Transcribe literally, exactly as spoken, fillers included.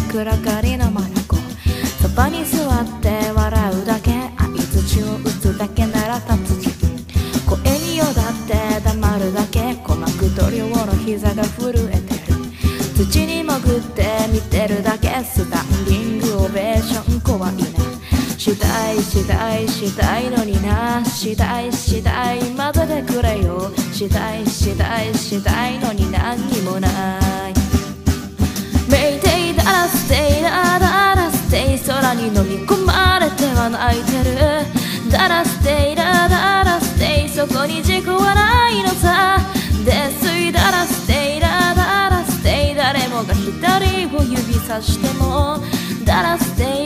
暗がりの真横、そばに座って笑うだけ、相槌を打つだけなら達人、声によだって黙るだけ、鼓膜と両の膝が震えてる、土に潜って見てるだけ、スタンディングオベーション怖いな、したいしたいしたいのにな、したいしたい混ぜてくれよ、したいしたいしたいのに何にもない、メイテイダラステイダダラステイ、空に飲み込まれては泣いてる、ダラステイダダラステイ、そこに事故はないのさ、泥酔ダラステイダダラステイ、誰もが左を指さしてもダラステイ